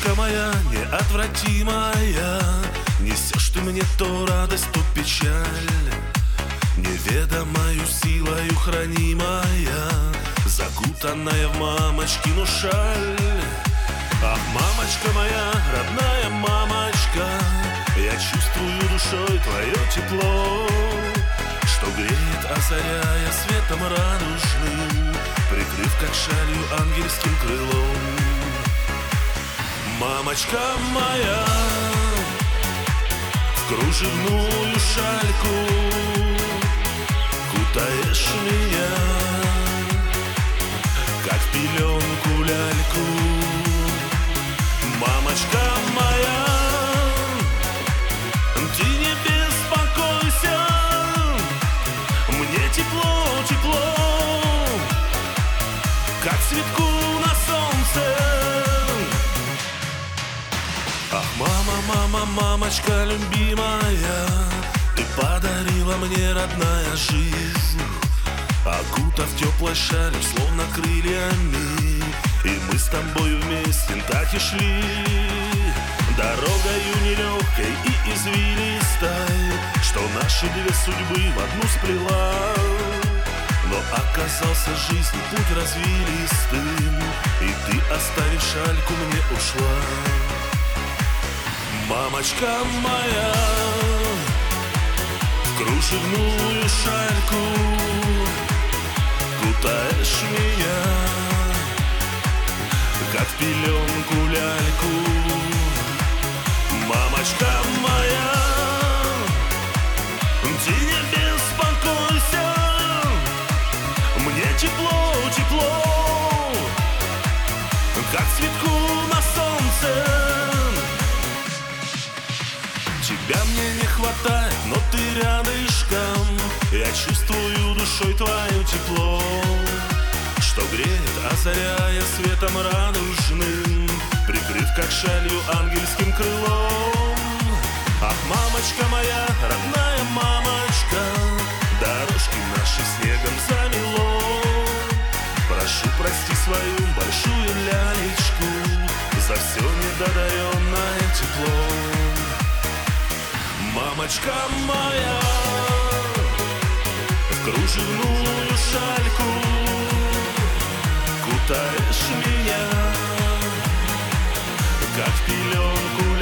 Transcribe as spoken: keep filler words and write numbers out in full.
Мамочка моя неотвратимая, несешь ты мне то радость, то печаль. Неведомою силою хранимая, закутанная в мамочкину шаль. Ах, мамочка моя, родная мамочка, я чувствую душой твое тепло, что греет, озаряя светом радужным, прикрыв как шалью ангельским крылом. Мамочка моя, в кружевную шальку кутаешь меня, как в пеленку ляльку. Мамочка моя, ты не беспокойся, мне тепло, тепло, как цветку на солнце. Ах, мама, мама, мамочка любимая, ты подарила мне, родная, жизнь, окутав теплой шалью, словно крыльями. И мы с тобою вместе так и шли, дорогою нелегкой и извилистой, что наши две судьбы в одну сплела. Но оказался жизнь путь развилистым, и ты, оставив шальку, мне ушла. Мамочка моя, в кружевную шальку кутаешь меня, как в пеленку ляльку. Мамочка моя, ты не беспокойся, мне тепло, тепло, как цветку на солнце. Тебя мне не хватает, но ты рядышком, я чувствую душой твое тепло, что греет, озаряя светом радужным, прикрыв как шалью ангельским крылом. Ах, мамочка моя, родная мамочка, дорожки наши снегом замело. Прошу, прости свою большую лялечку за все недодаренное тепло. Мамочка моя, в кружевную шальку кутаешь меня, как в пеленку